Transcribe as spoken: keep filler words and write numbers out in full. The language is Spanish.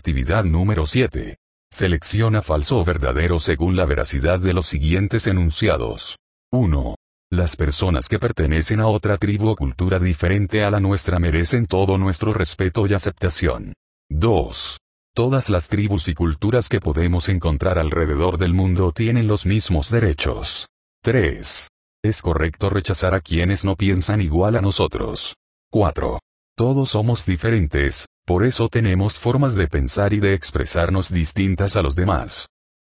Actividad número siete. Selecciona falso o verdadero según la veracidad de los siguientes enunciados. uno. Las personas que pertenecen a otra tribu o cultura diferente a la nuestra merecen todo nuestro respeto y aceptación. dos. Todas las tribus y culturas que podemos encontrar alrededor del mundo tienen los mismos derechos. tres. Es correcto rechazar a quienes no piensan igual a nosotros. cuatro. Todos somos diferentes, por eso tenemos formas de pensar y de expresarnos distintas a los demás.